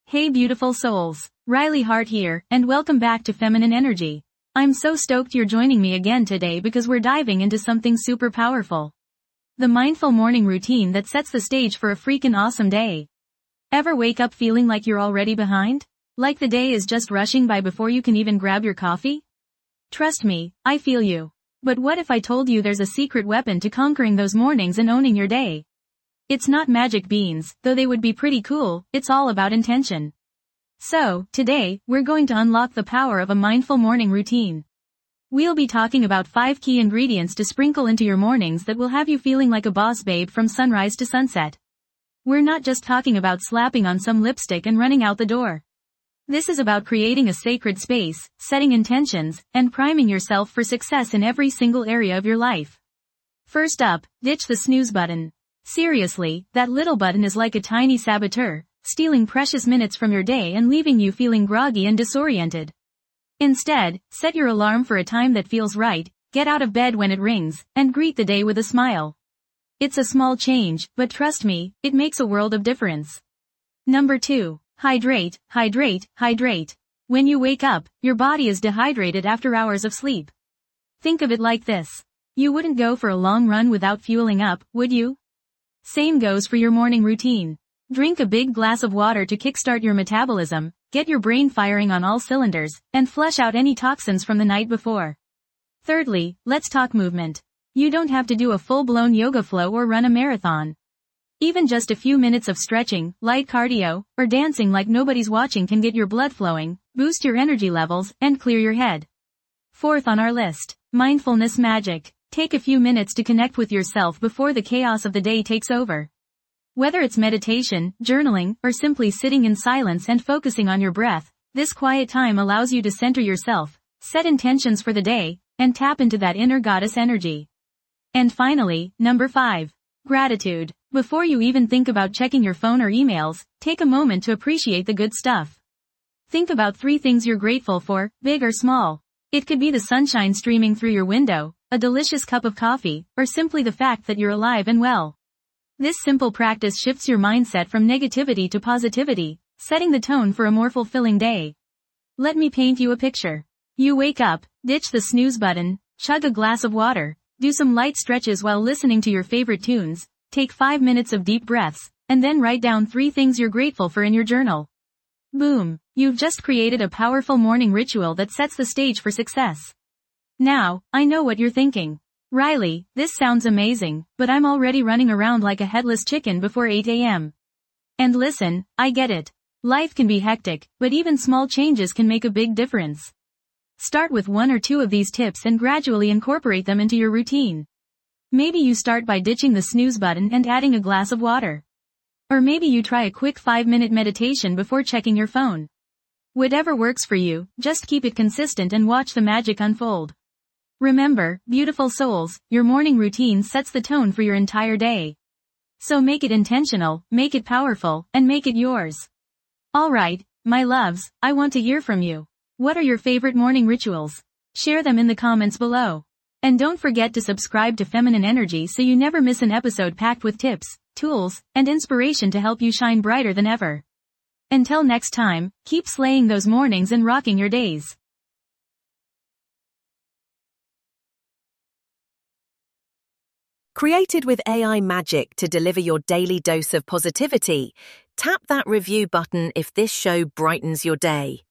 Hey beautiful souls, Riley Hart here, and welcome back to Feminine Energy. I'm so stoked you're joining me again today because we're diving into something super powerful. The mindful morning routine that sets the stage for a freaking awesome day. Ever wake up feeling like you're already behind? Like the day is just rushing by before you can even grab your coffee? Trust me, I feel you. But what if I told you there's a secret weapon to conquering those mornings and owning your day? It's not magic beans, though they would be pretty cool, it's all about intention. So, today, we're going to unlock the power of a mindful morning routine. We'll be talking about 5 key ingredients to sprinkle into your mornings that will have you feeling like a boss babe from sunrise to sunset. We're not just talking about slapping on some lipstick and running out the door. This is about creating a sacred space, setting intentions, and priming yourself for success in every single area of your life. First up, ditch the snooze button. Seriously, that little button is like a tiny saboteur, stealing precious minutes from your day and leaving you feeling groggy and disoriented. Instead, set your alarm for a time that feels right, get out of bed when it rings, and greet the day with a smile. It's a small change, but trust me, it makes a world of difference. Number 2. Hydrate, hydrate, hydrate. When you wake up, your body is dehydrated after hours of sleep. Think of it like this. You wouldn't go for a long run without fueling up, would you? Same goes for your morning routine. Drink a big glass of water to kickstart your metabolism, get your brain firing on all cylinders, and flush out any toxins from the night before. Thirdly, let's talk movement. You don't have to do a full-blown yoga flow or run a marathon. Even just a few minutes of stretching, light cardio, or dancing like nobody's watching can get your blood flowing, boost your energy levels, and clear your head. Fourth on our list, mindfulness magic. Take a few minutes to connect with yourself before the chaos of the day takes over. Whether it's meditation, journaling, or simply sitting in silence and focusing on your breath, this quiet time allows you to center yourself, set intentions for the day, and tap into that inner goddess energy. And finally, number 5. Gratitude. Before you even think about checking your phone or emails, take a moment to appreciate the good stuff. Think about 3 things you're grateful for, big or small. It could be the sunshine streaming through your window, a delicious cup of coffee, or simply the fact that you're alive and well. This simple practice shifts your mindset from negativity to positivity, setting the tone for a more fulfilling day. Let me paint you a picture. You wake up, ditch the snooze button, chug a glass of water, do some light stretches while listening to your favorite tunes, take 5 minutes of deep breaths, and then write down 3 things you're grateful for in your journal. Boom! You've just created a powerful morning ritual that sets the stage for success. Now, I know what you're thinking. Riley, this sounds amazing, but I'm already running around like a headless chicken before 8 a.m. And listen, I get it. Life can be hectic, but even small changes can make a big difference. Start with 1 or 2 of these tips and gradually incorporate them into your routine. Maybe you start by ditching the snooze button and adding a glass of water. Or maybe you try a quick 5-minute meditation before checking your phone. Whatever works for you, just keep it consistent and watch the magic unfold. Remember, beautiful souls, your morning routine sets the tone for your entire day. So make it intentional, make it powerful, and make it yours. Alright, my loves, I want to hear from you. What are your favorite morning rituals? Share them in the comments below. And don't forget to subscribe to Feminine Energy so you never miss an episode packed with tips, tools, and inspiration to help you shine brighter than ever. Until next time, keep slaying those mornings and rocking your days. Created with AI magic to deliver your daily dose of positivity, tap that review button if this show brightens your day.